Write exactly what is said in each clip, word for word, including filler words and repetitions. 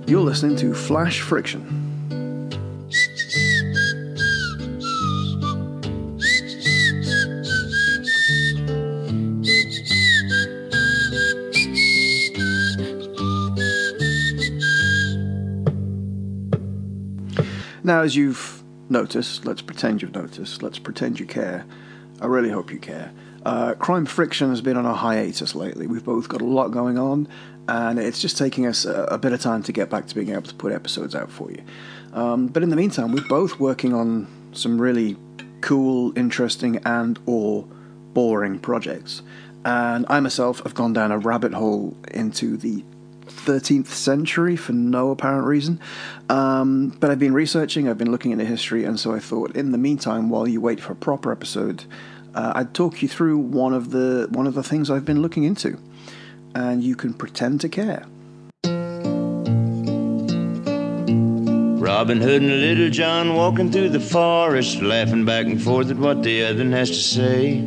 You're listening to Flash Friction. Now, as you've noticed, let's pretend you've noticed, let's pretend you care. I really hope you care. Uh, Crime Friction has been on a hiatus lately. We've both got a lot going on, and it's just taking us a, a bit of time to get back to being able to put episodes out for you. Um, but in the meantime, we're both working on some really cool, interesting, and or boring projects. And I myself have gone down a rabbit hole into the thirteenth century for no apparent reason. Um, but I've been researching, I've been looking into history, and so I thought, in the meantime, while you wait for a proper episode, uh, I'd talk you through one of the one of the things I've been looking into, and you can pretend to care. Robin Hood and Little John walking through the forest, laughing back and forth at what the other has to say.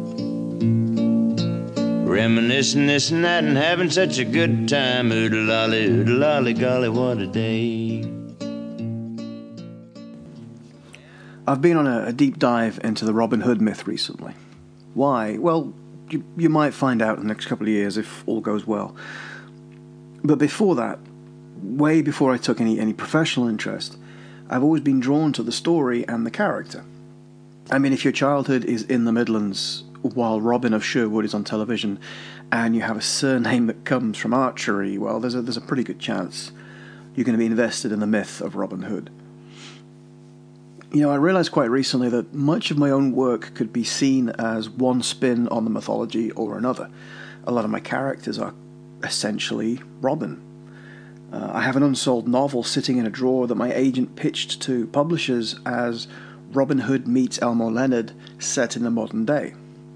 Reminiscing this and that and having such a good time. Oodle-lolly, oodle-lolly, golly, what a day. I've been on a, a deep dive into the Robin Hood myth recently. Why? Well, you, you might find out in the next couple of years if all goes well. But before that, way before I took any, any professional interest, I've always been drawn to the story and the character. I mean, if your childhood is in the Midlands while Robin of Sherwood is on television, and you have a surname that comes from archery, well, there's a, there's a pretty good chance you're going to be invested in the myth of Robin Hood. You know, I realized quite recently that much of my own work could be seen as one spin on the mythology or another. A lot of my characters are essentially Robin. Uh, I have an unsold novel sitting in a drawer that my agent pitched to publishers as Robin Hood meets Elmore Leonard set in the modern day.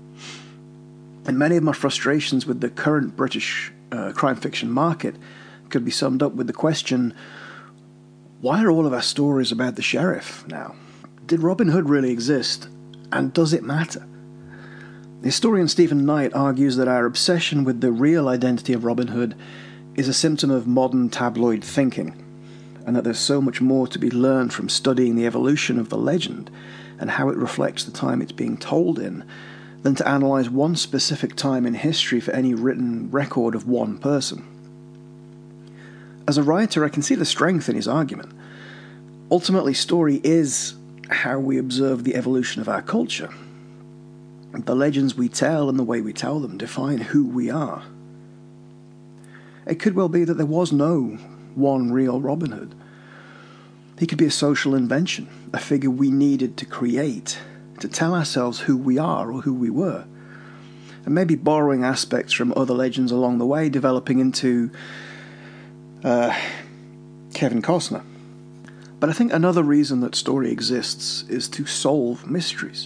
And many of my frustrations with the current British uh, crime fiction market could be summed up with the question, why are all of our stories about the sheriff now? Did Robin Hood really exist? And does it matter? The historian Stephen Knight argues that our obsession with the real identity of Robin Hood is a symptom of modern tabloid thinking, and that there's so much more to be learned from studying the evolution of the legend and how it reflects the time it's being told in, than to analyse one specific time in history for any written record of one person. As a writer, I can see the strength in his argument. Ultimately, story is how we observe the evolution of our culture. The legends we tell and the way we tell them define who we are. It could well be that there was no one real Robin Hood. He could be a social invention, a figure we needed to create, to tell ourselves who we are or who we were, and maybe borrowing aspects from other legends along the way, developing into uh, Kevin Costner. But I think another reason that story exists is to solve mysteries.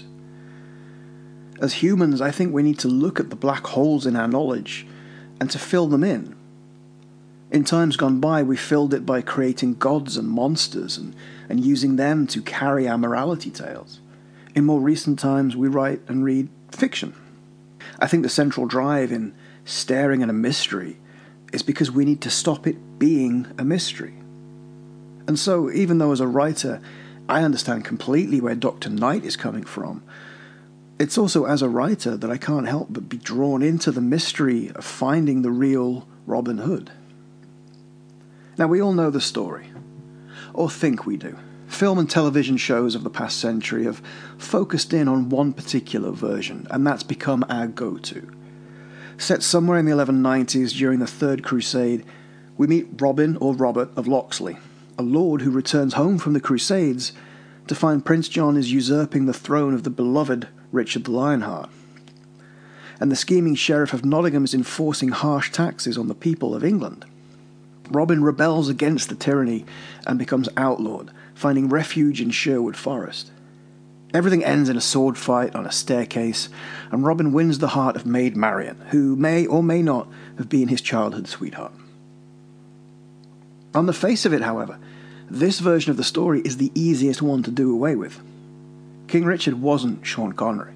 As humans, I think we need to look at the black holes in our knowledge and to fill them in. In times gone by, we filled it by creating gods and monsters and, and using them to carry our morality tales. In more recent times, we write and read fiction. I think the central drive in staring at a mystery is because we need to stop it being a mystery. And so, even though as a writer, I understand completely where Doctor Knight is coming from, it's also as a writer that I can't help but be drawn into the mystery of finding the real Robin Hood. Now, we all know the story, or think we do. Film and television shows of the past century have focused in on one particular version, and that's become our go-to. Set somewhere in the eleven nineties during the Third Crusade, we meet Robin or Robert of Locksley, a lord who returns home from the Crusades to find Prince John is usurping the throne of the beloved Richard the Lionheart. And the scheming sheriff of Nottingham is enforcing harsh taxes on the people of England. Robin rebels against the tyranny and becomes outlawed, finding refuge in Sherwood Forest. Everything ends in a sword fight on a staircase, and Robin wins the heart of Maid Marian, who may or may not have been his childhood sweetheart. On the face of it, however, this version of the story is the easiest one to do away with. King Richard wasn't Sean Connery.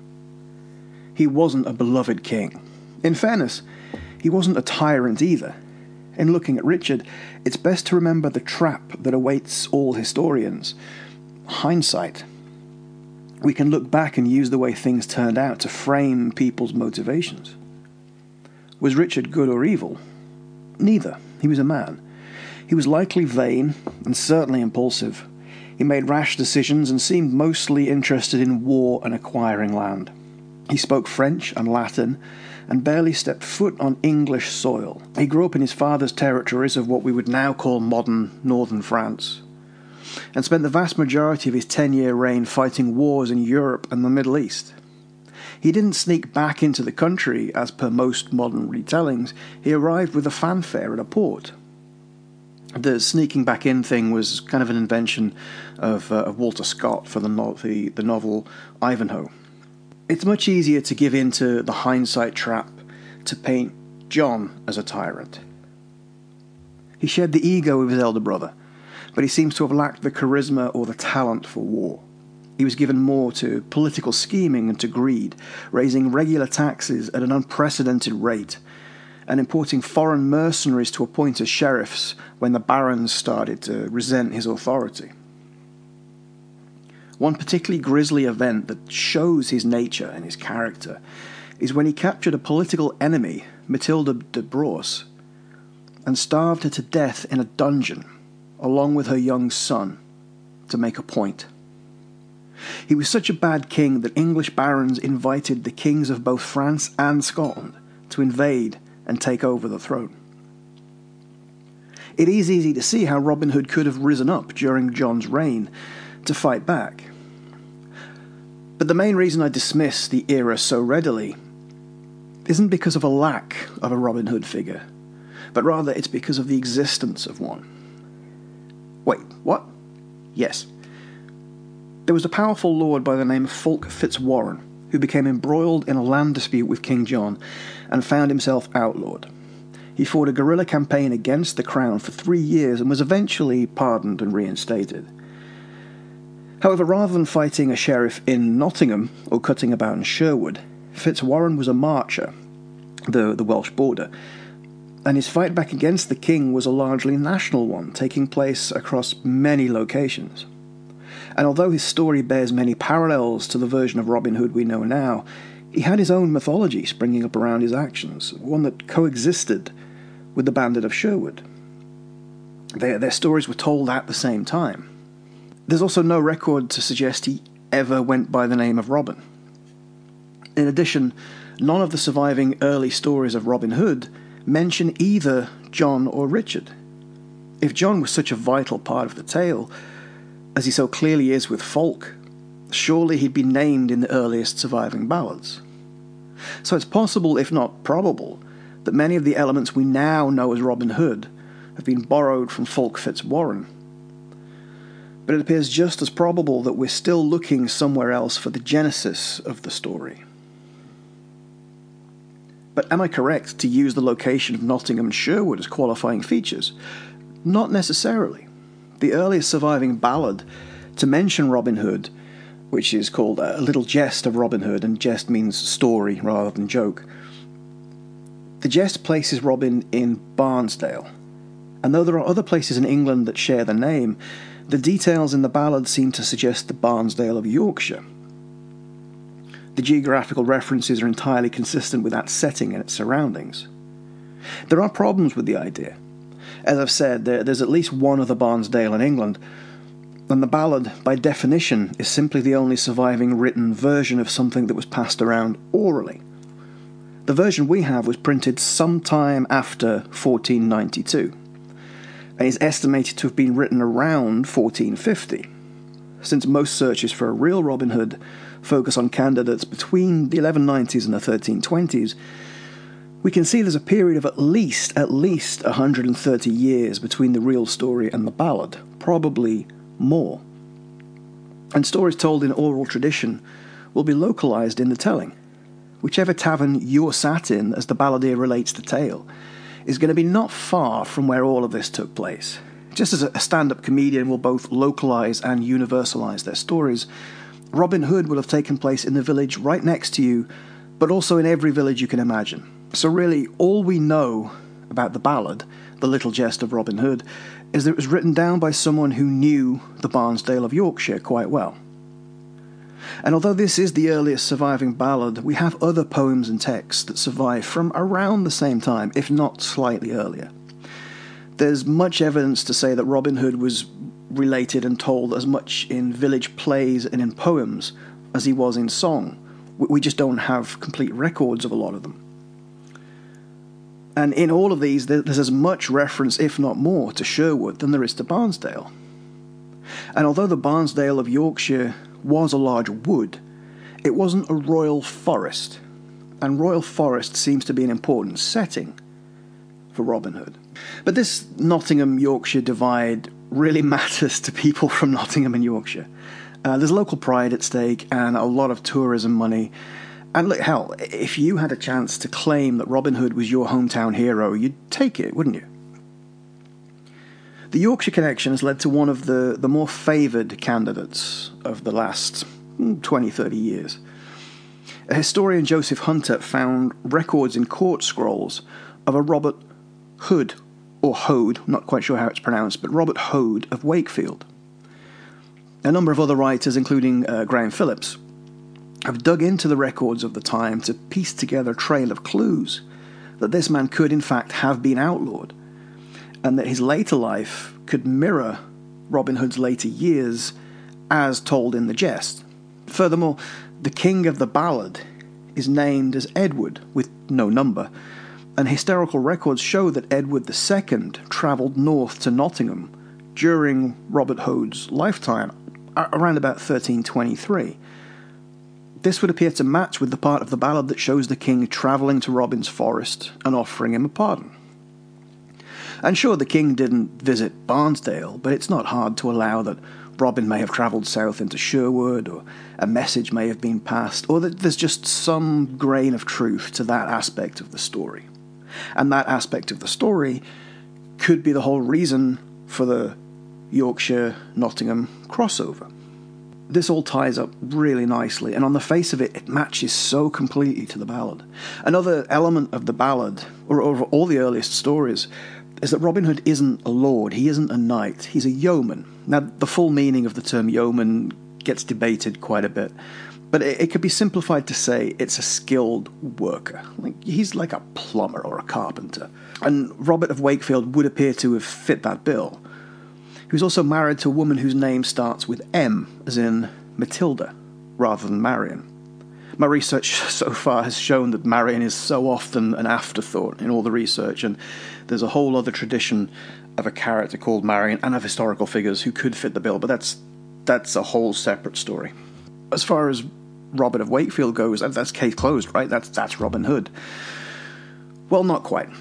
He wasn't a beloved king. In fairness, he wasn't a tyrant either. in looking at Richard, it's best to remember the trap that awaits all historians: hindsight. We can look back and use the way things turned out to frame people's motivations. Was Richard good or evil? Neither. He was a man. He was likely vain and certainly impulsive. He made rash decisions and seemed mostly interested in war and acquiring land. He spoke French and Latin and barely stepped foot on English soil. He grew up in his father's territories of what we would now call modern northern France, and spent the vast majority of his ten-year reign fighting wars in Europe and the Middle East. He didn't sneak back into the country, as per most modern retellings. He arrived with a fanfare at a port. The sneaking back in thing was kind of an invention of, uh, of Walter Scott for the, no- the, the novel Ivanhoe. It's much easier to give in to the hindsight trap to paint John as a tyrant. He shared the ego of his elder brother, but he seems to have lacked the charisma or the talent for war. He was given more to political scheming and to greed, raising regular taxes at an unprecedented rate, and importing foreign mercenaries to appoint as sheriffs when the barons started to resent his authority. One particularly grisly event that shows his nature and his character is when he captured a political enemy, Matilda de Brosse, and starved her to death in a dungeon, along with her young son, to make a point. He was such a bad king that English barons invited the kings of both France and Scotland to invade and take over the throne. It is easy to see how Robin Hood could have risen up during John's reign to fight back. But the main reason I dismiss the era so readily isn't because of a lack of a Robin Hood figure, but rather it's because of the existence of one. Wait, what? Yes. There was a powerful lord by the name of Fulk Fitzwarren who became embroiled in a land dispute with King John and found himself outlawed. He fought a guerrilla campaign against the crown for three years and was eventually pardoned and reinstated. However, rather than fighting a sheriff in Nottingham or cutting about in Sherwood, Fitzwarren was a marcher, the, the Welsh border, and his fight back against the king was a largely national one, taking place across many locations. And although his story bears many parallels to the version of Robin Hood we know now, he had his own mythology springing up around his actions, one that coexisted with the Bandit of Sherwood. Their, their stories were told at the same time. There's also no record to suggest he ever went by the name of Robin. In addition, none of the surviving early stories of Robin Hood mention either John or Richard. If John was such a vital part of the tale, as he so clearly is with Fulk, surely he'd be named in the earliest surviving ballads. So it's possible, if not probable, that many of the elements we now know as Robin Hood have been borrowed from Fulk Fitzwarren. But it appears just as probable that we're still looking somewhere else for the genesis of the story. But am I correct to use the location of Nottingham and Sherwood as qualifying features? Not necessarily. The earliest surviving ballad to mention Robin Hood, which is called A Little Jest of Robin Hood, and jest means story rather than joke. The jest places Robin in Barnesdale, and though there are other places in England that share the name, the details in the ballad seem to suggest the Barnesdale of Yorkshire. The geographical references are entirely consistent with that setting and its surroundings. There are problems with the idea. As I've said, there, there's at least one other Barnesdale in England, and the ballad, by definition, is simply the only surviving written version of something that was passed around orally. The version we have was printed sometime after fourteen ninety-two, and is estimated to have been written around fourteen fifty, since most searches for a real Robin Hood focus on candidates between the eleven nineties and the thirteen twenties, we can see there's a period of at least, at least one hundred thirty years between the real story and the ballad, probably more. And stories told in oral tradition will be localised in the telling. Whichever tavern you're sat in as the balladeer relates the tale is going to be not far from where all of this took place. Just as a stand-up comedian will both localise and universalise their stories, Robin Hood will have taken place in the village right next to you, but also in every village you can imagine. So really, all we know about the ballad, The Little Jest of Robin Hood, is that it was written down by someone who knew the Barnsdale of Yorkshire quite well. And although this is the earliest surviving ballad, we have other poems and texts that survive from around the same time, if not slightly earlier. There's much evidence to say that Robin Hood was related and told as much in village plays and in poems as he was in song. We just don't have complete records of a lot of them. And in all of these, there's as much reference, if not more, to Sherwood than there is to Barnsdale. And although the Barnsdale of Yorkshire was a large wood, it wasn't a royal forest, and royal forest seems to be an important setting for Robin Hood. But this Nottingham-Yorkshire divide really matters to people from Nottingham and Yorkshire. Uh, there's local pride at stake and a lot of tourism money. And look, hell, if you had a chance to claim that Robin Hood was your hometown hero, you'd take it, wouldn't you? The Yorkshire connection has led to one of the, the more favoured candidates of the last twenty, thirty years. A historian, Joseph Hunter, found records in court scrolls of a Robert Hood, or Hode, not quite sure how it's pronounced, but Robert Hode of Wakefield. A number of other writers, including uh, Graham Phillips, have dug into the records of the time to piece together a trail of clues that this man could in fact have been outlawed, and that his later life could mirror Robin Hood's later years as told in the jest. Furthermore, the king of the ballad is named as Edward, with no number, and historical records show that Edward the Second travelled north to Nottingham during Robert Hood's lifetime, around about thirteen twenty-three. This would appear to match with the part of the ballad that shows the king travelling to Robin's forest and offering him a pardon. And sure, the king didn't visit Barnsdale, but it's not hard to allow that Robin may have travelled south into Sherwood, or a message may have been passed, or that there's just some grain of truth to that aspect of the story. And that aspect of the story could be the whole reason for the Yorkshire-Nottingham crossover. This all ties up really nicely, and on the face of it, it matches so completely to the ballad. Another element of the ballad, or of all the earliest stories, is that Robin Hood isn't a lord, he isn't a knight, he's a yeoman. Now, the full meaning of the term yeoman gets debated quite a bit, but it, it could be simplified to say it's a skilled worker. Like, he's like a plumber or a carpenter. And Robert of Wakefield would appear to have fit that bill. He was also married to a woman whose name starts with M, as in Matilda, rather than Marion. My research so far has shown that Marion is so often an afterthought in all the research, and there's a whole other tradition of a character called Marion and of historical figures who could fit the bill, but that's that's a whole separate story. As far as Robert of Wakefield goes, that's case closed, right? That's that's Robin Hood. Well, not quite.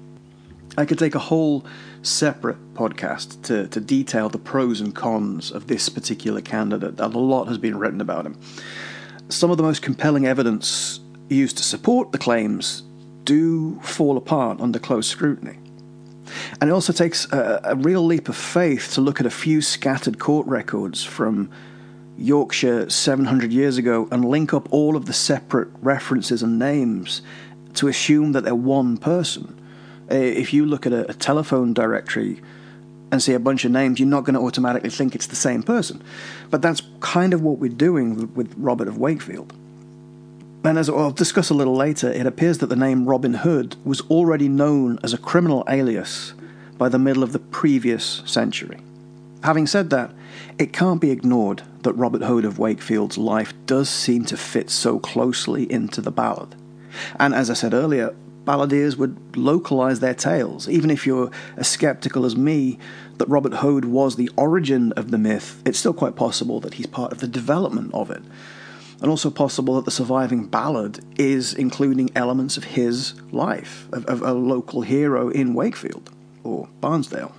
I could take a whole separate podcast to, to detail the pros and cons of this particular candidate, and a lot has been written about him. Some of the most compelling evidence used to support the claims do fall apart under close scrutiny. And it also takes a, a real leap of faith to look at a few scattered court records from Yorkshire seven hundred years ago and link up all of the separate references and names to assume that they're one person. If you look at a, a telephone directory and see a bunch of names, you're not going to automatically think it's the same person. But that's kind of what we're doing with Robert of Wakefield. And as I'll discuss a little later, it appears that the name Robin Hood was already known as a criminal alias by the middle of the previous century. Having said that, it can't be ignored that Robert Hood of Wakefield's life does seem to fit so closely into the ballad. And as I said earlier, balladeers would localise their tales. Even if you're as sceptical as me that Robert Hood was the origin of the myth, it's still quite possible that he's part of the development of it. And also possible that the surviving ballad is including elements of his life, of, of a local hero in Wakefield, or Barnsdale.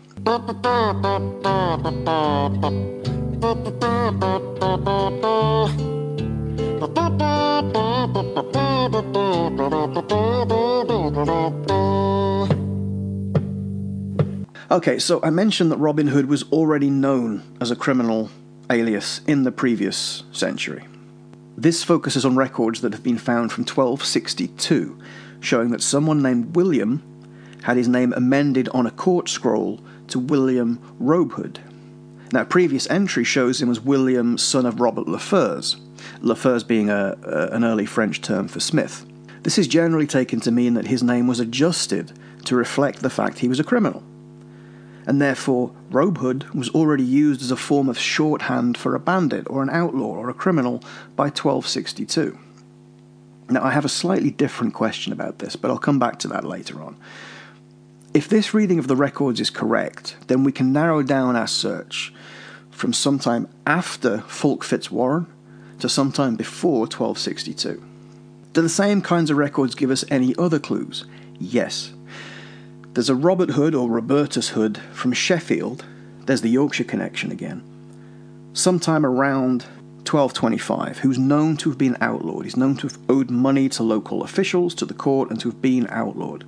Okay, so I mentioned that Robin Hood was already known as a criminal alias in the previous century. This focuses on records that have been found from twelve sixty-two, showing that someone named William had his name amended on a court scroll to William Robehood. Now, a previous entry shows him as William, son of Robert Le Fers, Le Fers being a, a, an early French term for smith. This is generally taken to mean that his name was adjusted to reflect the fact he was a criminal, and therefore Robehood was already used as a form of shorthand for a bandit or an outlaw or a criminal by twelve sixty-two. Now, I have a slightly different question about this, but I'll come back to that later on. If this reading of the records is correct, then we can narrow down our search from sometime after Fulk Fitzwarren to sometime before twelve sixty-two. Do the same kinds of records give us any other clues? Yes. There's a Robert Hood or Robertus Hood from Sheffield. There's the Yorkshire connection again. Sometime around twelve twenty-five, who's known to have been outlawed. He's known to have owed money to local officials, to the court, and to have been outlawed.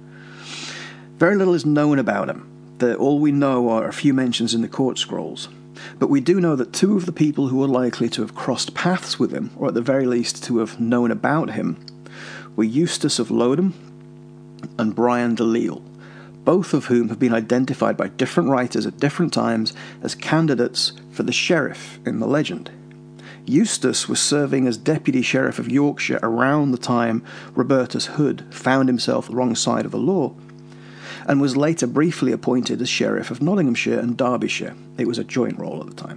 Very little is known about him. The, all we know are a few mentions in the court scrolls. But we do know that two of the people who are likely to have crossed paths with him, or at the very least to have known about him, were Eustace of Lodham and Brian de Lisle, both of whom have been identified by different writers at different times as candidates for the sheriff in the legend. Eustace was serving as Deputy Sheriff of Yorkshire around the time Robertus Hood found himself the wrong side of the law, and was later briefly appointed as Sheriff of Nottinghamshire and Derbyshire. It was a joint role at the time.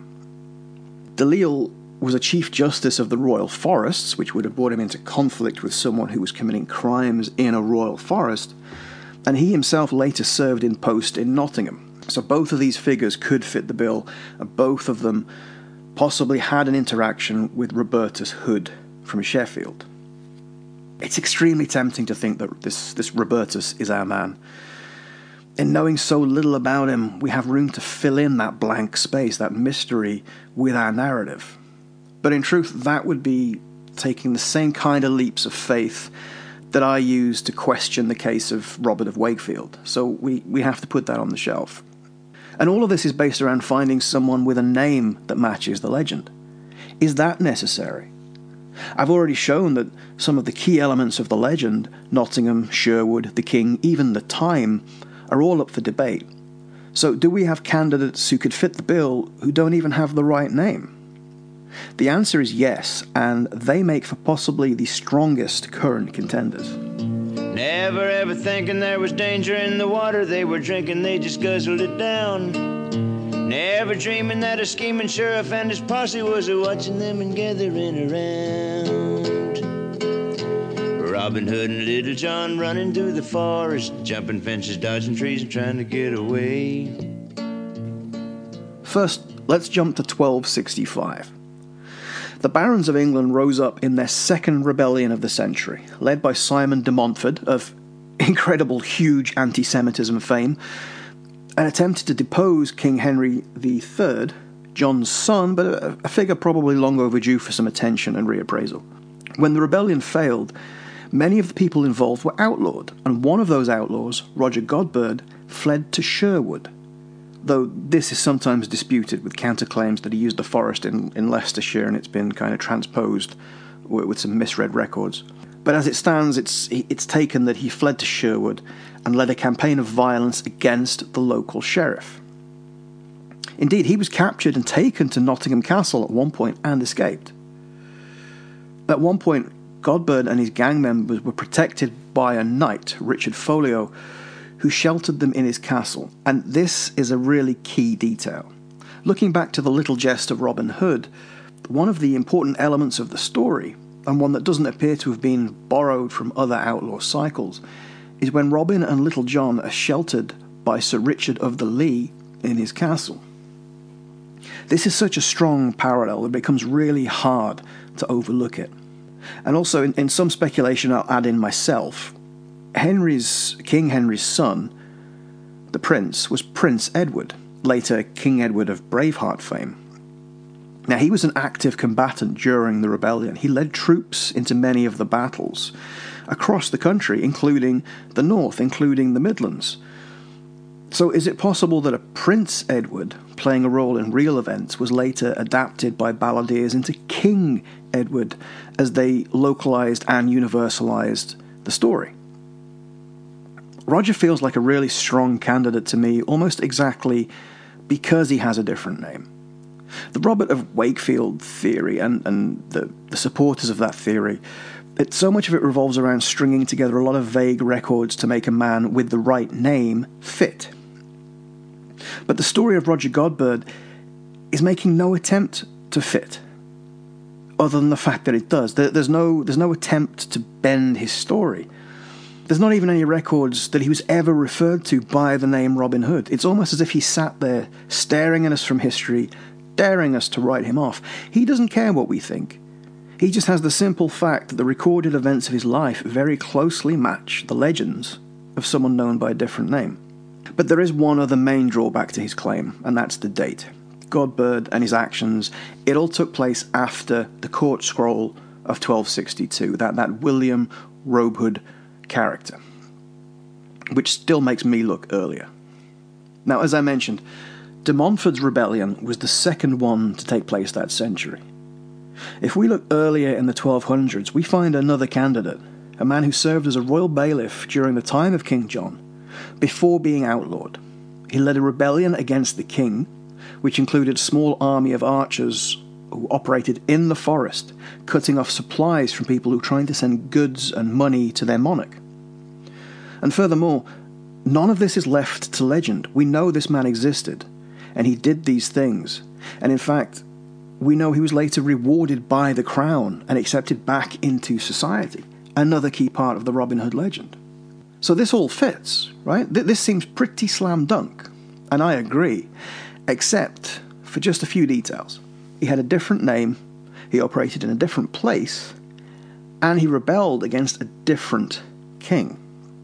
De Lisle was a Chief Justice of the Royal Forests, which would have brought him into conflict with someone who was committing crimes in a royal forest, and he himself later served in post in Nottingham. So both of these figures could fit the bill, and both of them possibly had an interaction with Robertus Hood from Sheffield. It's extremely tempting to think that this, this Robertus is our man. In knowing so little about him, we have room to fill in that blank space, that mystery, with our narrative. But in truth, that would be taking the same kind of leaps of faith that I use to question the case of Robert of Wakefield. So we, we have to put that on the shelf. And all of this is based around finding someone with a name that matches the legend. Is that necessary? I've already shown that some of the key elements of the legend, Nottingham, Sherwood, the king, even the time, are all up for debate. So do we have candidates who could fit the bill who don't even have the right name? The answer is yes, and they make for possibly the strongest current contenders. Never ever thinking there was danger in the water they were drinking, they just guzzled it down. Never dreaming that a scheming sheriff and his posse was a-watching them and gathering around. Robin Hood and Little John running through the forest, jumping fences, dodging trees and trying to get away. First, let's jump to twelve sixty-five. The barons of England rose up in their second rebellion of the century, led by Simon de Montfort, of incredible, huge anti-Semitism fame, and attempted to depose King Henry the Third, John's son, but a, a figure probably long overdue for some attention and reappraisal. When the rebellion failed, many of the people involved were outlawed, and one of those outlaws, Roger Godberd, fled to Sherwood, though this is sometimes disputed with counterclaims that he used the forest in, in Leicestershire and it's been kind of transposed with, with some misread records. But as it stands, it's, it's taken that he fled to Sherwood and led a campaign of violence against the local sheriff. Indeed, he was captured and taken to Nottingham Castle at one point and escaped. At one point, Godberd and his gang members were protected by a knight, Richard Folio, who sheltered them in his castle, and this is a really key detail. Looking back to the little jest of Robin Hood, one of the important elements of the story, and one that doesn't appear to have been borrowed from other outlaw cycles, is when Robin and Little John are sheltered by Sir Richard of the Lee in his castle. This is such a strong parallel that it becomes really hard to overlook it. And also, in, in some speculation I'll add in myself, Henry's King Henry's son, the prince, was Prince Edward, later King Edward of Braveheart fame. Now, he was an active combatant during the rebellion. He led troops into many of the battles across the country, including the north, including the Midlands. So is it possible that a Prince Edward, playing a role in real events, was later adapted by balladeers into King Edward as they localized and universalized the story? Roger feels like a really strong candidate to me, almost exactly because he has a different name. The Robert of Wakefield theory and, and the, the supporters of that theory, it, so much of it revolves around stringing together a lot of vague records to make a man with the right name fit. But the story of Roger Godberd is making no attempt to fit, other than the fact that it does. There, there's no, there's no attempt to bend his story. There's not even any records that he was ever referred to by the name Robin Hood. It's almost as if he sat there staring at us from history, daring us to write him off. He doesn't care what we think. He just has the simple fact that the recorded events of his life very closely match the legends of someone known by a different name. But there is one other main drawback to his claim, and that's the date. Godberd and his actions, it all took place after the court scroll of twelve sixty-two, that, that William Robehood character, which still makes me look earlier. Now, as I mentioned, de Montfort's rebellion was the second one to take place that century. If we look earlier in the twelve hundreds, we find another candidate, a man who served as a royal bailiff during the time of King John, before being outlawed. He led a rebellion against the king, which included a small army of archers who operated in the forest, cutting off supplies from people who were trying to send goods and money to their monarch. And furthermore, none of this is left to legend. We know this man existed, and he did these things. And in fact, we know he was later rewarded by the crown and accepted back into society, another key part of the Robin Hood legend. So this all fits, right? This seems pretty slam dunk, and I agree, except for just a few details. He had a different name, he operated in a different place, and he rebelled against a different king.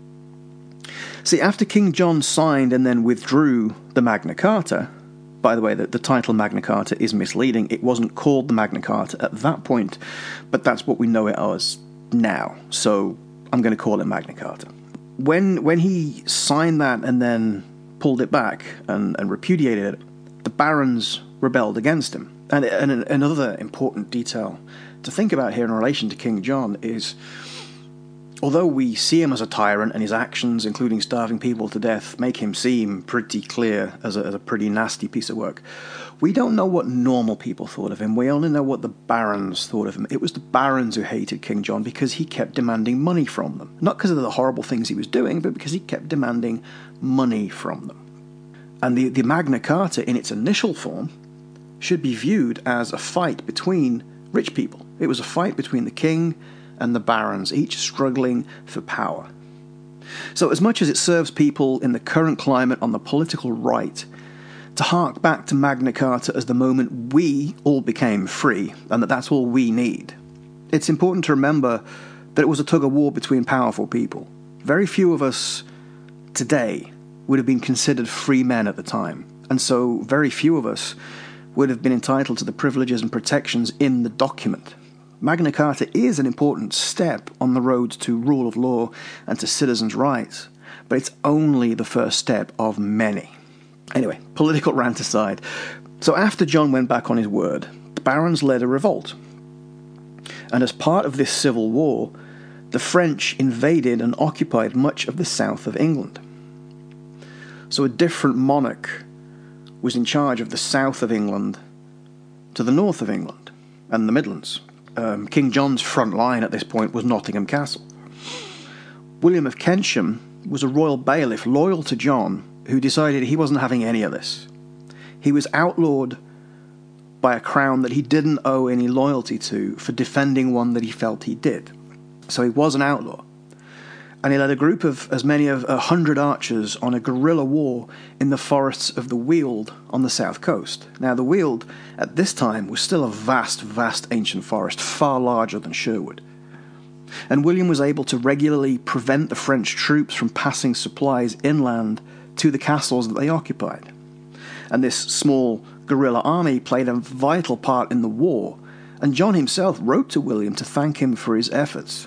See, after King John signed and then withdrew the Magna Carta, by the way, the, the title Magna Carta is misleading. It wasn't called the Magna Carta at that point, but that's what we know it as now, so I'm going to call it Magna Carta. When when he signed that and then pulled it back and, and repudiated it, the barons rebelled against him. And, and another important detail to think about here in relation to King John is, although we see him as a tyrant and his actions, including starving people to death, make him seem pretty clear as a, as a pretty nasty piece of work, we don't know what normal people thought of him. We only know what the barons thought of him. It was the barons who hated King John because he kept demanding money from them. Not because of the horrible things he was doing, but because he kept demanding money from them. And the, the Magna Carta, in its initial form, should be viewed as a fight between rich people. It was a fight between the king and the barons, each struggling for power. So as much as it serves people in the current climate on the political right to hark back to Magna Carta as the moment we all became free, and that that's all we need, it's important to remember that it was a tug-of-war between powerful people. Very few of us today would have been considered free men at the time, and so very few of us would have been entitled to the privileges and protections in the document. Magna Carta is an important step on the road to rule of law and to citizens' rights, but it's only the first step of many. Anyway, political rant aside. So after John went back on his word, the barons led a revolt. And as part of this civil war, the French invaded and occupied much of the south of England. So a different monarch was in charge of the south of England to the north of England and the Midlands. Um, King John's front line at this point was Nottingham Castle. William of Kensham was a royal bailiff loyal to John, who decided he wasn't having any of this. He was outlawed by a crown that he didn't owe any loyalty to for defending one that he felt he did. So he was an outlaw. And he led a group of as many as a hundred archers on a guerrilla war in the forests of the Weald on the south coast. Now, the Weald, at this time, was still a vast, vast ancient forest, far larger than Sherwood. And William was able to regularly prevent the French troops from passing supplies inland to the castles that they occupied. And this small guerrilla army played a vital part in the war, and John himself wrote to William to thank him for his efforts.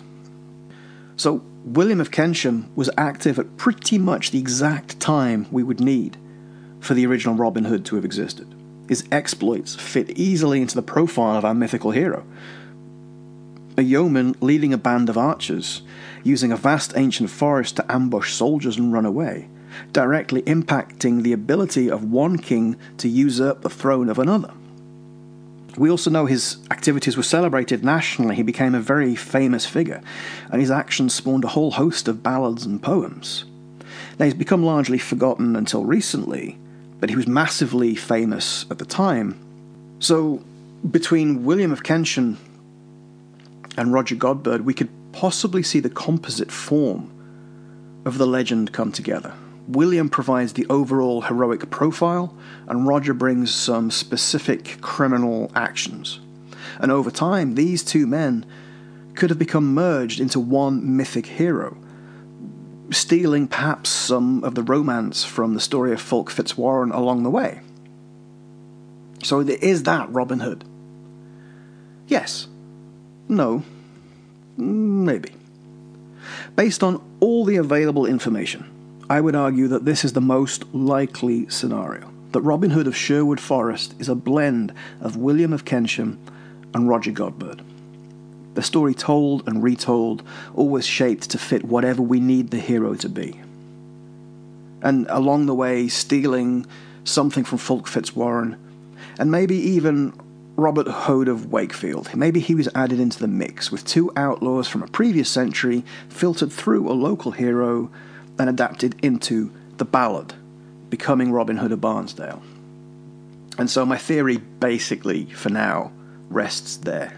So, William of Kensham was active at pretty much the exact time we would need for the original Robin Hood to have existed. His exploits fit easily into the profile of our mythical hero. A yeoman leading a band of archers, using a vast ancient forest to ambush soldiers and run away, directly impacting the ability of one king to usurp the throne of another. We also know his activities were celebrated nationally. He became a very famous figure, and his actions spawned a whole host of ballads and poems. Now, he's become largely forgotten until recently, but he was massively famous at the time. So, between William of Kenshin and Roger Godberd, we could possibly see the composite form of the legend come together. William provides the overall heroic profile, and Roger brings some specific criminal actions. And over time, these two men could have become merged into one mythic hero, stealing perhaps some of the romance from the story of Fulk Fitzwarren along the way. So is that Robin Hood? Yes. No. Maybe. Based on all the available information, I would argue that this is the most likely scenario, that Robin Hood of Sherwood Forest is a blend of William of Kenshin and Roger Godberd. The story told and retold, always shaped to fit whatever we need the hero to be. And along the way, stealing something from Fulk Fitzwarren, and maybe even Robert Hood of Wakefield. Maybe he was added into the mix, with two outlaws from a previous century filtered through a local hero and adapted into the ballad, becoming Robin Hood of Barnesdale. And so my theory, basically, for now, rests there.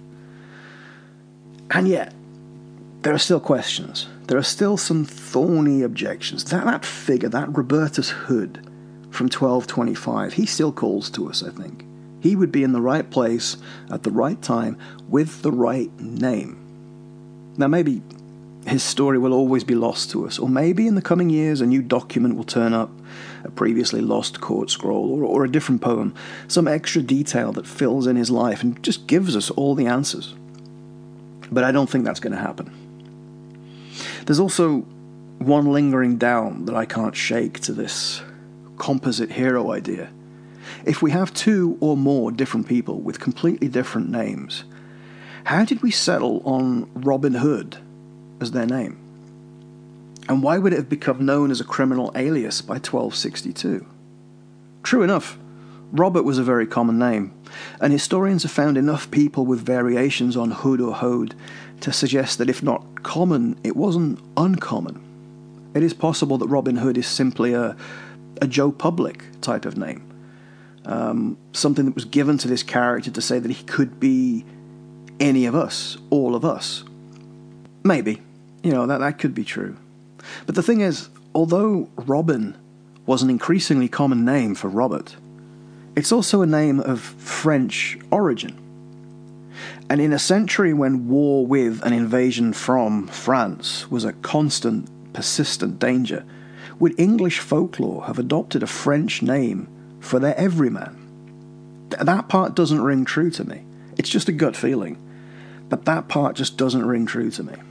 And yet, there are still questions. There are still some thorny objections. That, that figure, that Robertus Hood from twelve twenty-five, he still calls to us, I think. He would be in the right place at the right time with the right name. Now, maybe his story will always be lost to us, or maybe in the coming years a new document will turn up, a previously lost court scroll, or, or a different poem, some extra detail that fills in his life and just gives us all the answers. But I don't think that's going to happen. There's also one lingering doubt that I can't shake to this composite hero idea. If we have two or more different people with completely different names, how did we settle on Robin Hood as their name? And why would it have become known as a criminal alias by twelve sixty-two? True enough, Robert was a very common name, and historians have found enough people with variations on Hood or Hode to suggest that if not common, it wasn't uncommon. It is possible that Robin Hood is simply a, a Joe Public type of name. Um, something that was given to this character to say that he could be any of us, all of us. Maybe. You know, that, that could be true. But the thing is, although Robin was an increasingly common name for Robert, it's also a name of French origin. And in a century when war with and invasion from France was a constant, persistent danger, would English folklore have adopted a French name for their everyman? Th- that part doesn't ring true to me. It's just a gut feeling. But that part just doesn't ring true to me.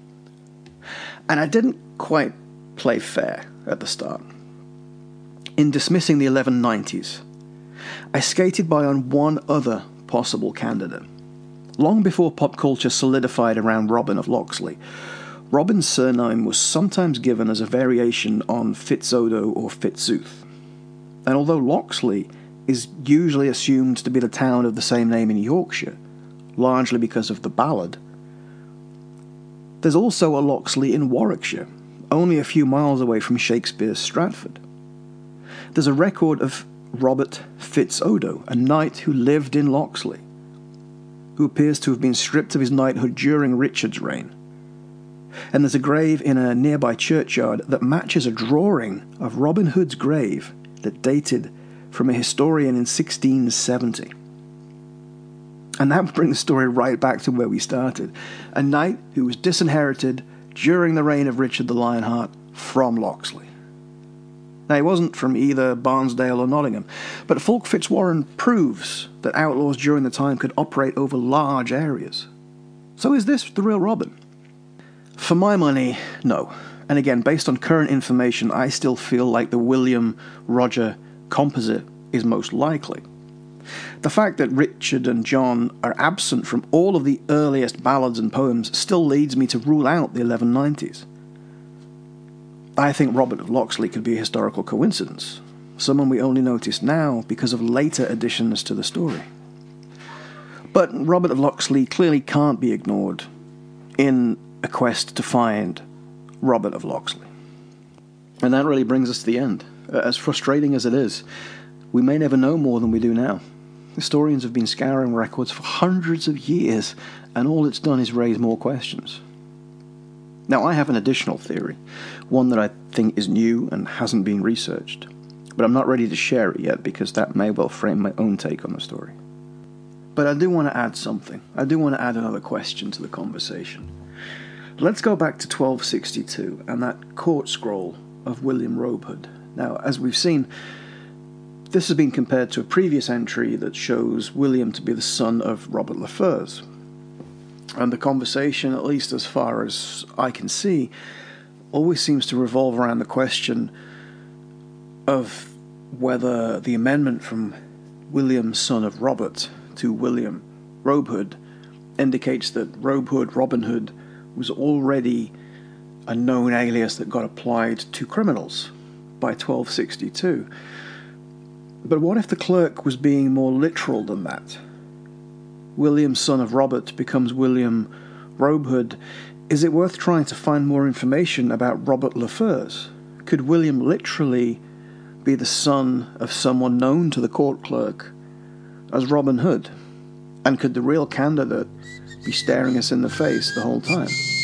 And I didn't quite play fair at the start. In dismissing the eleven nineties, I skated by on one other possible candidate. Long before pop culture solidified around Robin of Locksley, Robin's surname was sometimes given as a variation on Fitzodo or Fitzooth. And although Locksley is usually assumed to be the town of the same name in Yorkshire, largely because of the ballad, there's also a Locksley in Warwickshire, only a few miles away from Shakespeare's Stratford. There's a record of Robert Fitzodo, a knight who lived in Locksley, who appears to have been stripped of his knighthood during Richard's reign. And there's a grave in a nearby churchyard that matches a drawing of Robin Hood's grave that dated from a historian in sixteen seventy. And that would bring the story right back to where we started. A knight who was disinherited during the reign of Richard the Lionheart from Locksley. Now, he wasn't from either Barnesdale or Nottingham, but Fulk Fitzwarren proves that outlaws during the time could operate over large areas. So is this the real Robin? For my money, no. And again, based on current information, I still feel like the William Roger composite is most likely. The fact that Richard and John are absent from all of the earliest ballads and poems still leads me to rule out the eleven nineties. I think Robert of Locksley could be a historical coincidence, someone we only notice now because of later additions to the story. But Robert of Locksley clearly can't be ignored in a quest to find Robert of Locksley. And that really brings us to the end. As frustrating as it is, we may never know more than we do now. Historians have been scouring records for hundreds of years, and all it's done is raise more questions. Now, I have an additional theory, one that I think is new and hasn't been researched, but I'm not ready to share it yet because that may well frame my own take on the story. But I do want to add something. I do want to add another question to the conversation. Let's go back to twelve sixty-two and that court scroll of William Robehood. Now, as we've seen, this has been compared to a previous entry that shows William to be the son of Robert le Fers. And the conversation, at least as far as I can see, always seems to revolve around the question of whether the amendment from William, son of Robert, to William Robehood indicates that Robehood, Robin Hood, was already a known alias that got applied to criminals by twelve sixty-two. But what if the clerk was being more literal than that? William, son of Robert, becomes William Robehood. Is it worth trying to find more information about Robert le Fers? Could William literally be the son of someone known to the court clerk as Robin Hood? And could the real candidate be staring us in the face the whole time?